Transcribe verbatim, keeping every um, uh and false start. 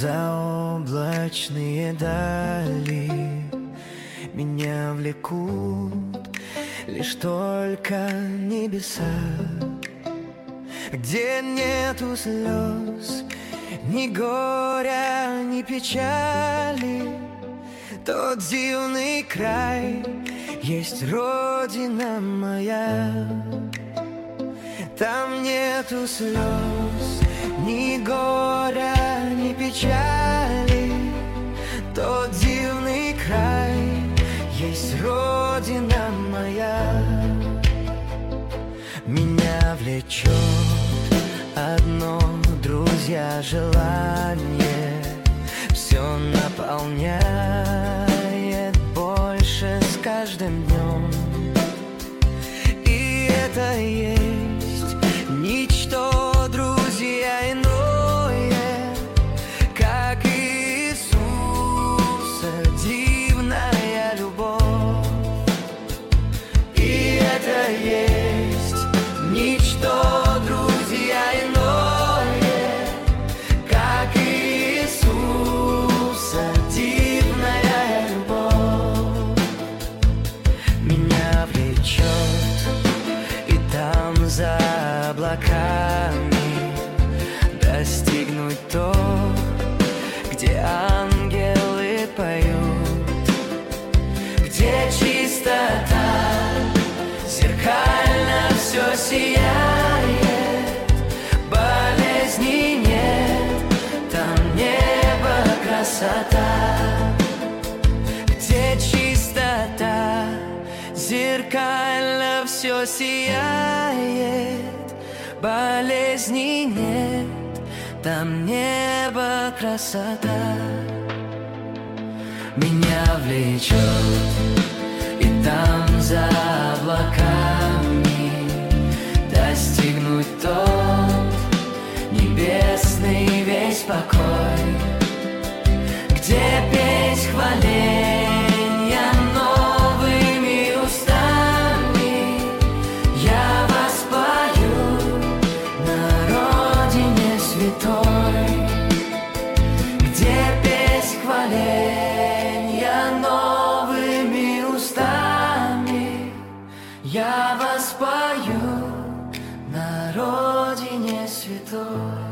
Заоблачные дали меня влекут лишь только небеса, где нету слез, ни горя, ни печали. Тот дивный край есть родина моя. Там нету слез, ни горя, ни печали. Тот дивный край есть родина моя. Меня влечет одно, друзья, желание. Все наполняет больше с каждым днем. И это есть ничто, друзья, иное, как Иисуса дивная любовь. И это есть ничто, друзья, иное, как Иисуса дивная любовь. Меня влечет, и там за облаками достигнуть то, где ангелы поют, где чистота, зеркально все сияет, болезней нет, там небо, красота. Где чистота, зеркально все сияет, болезней нет, там небо, красота. Меня влечет, и там за облаками достигнуть тот небесный весь покой, где петь хваления новыми устами. Я воспою на родине святой, где петь хваления новыми устами. Я воспою на родине святой.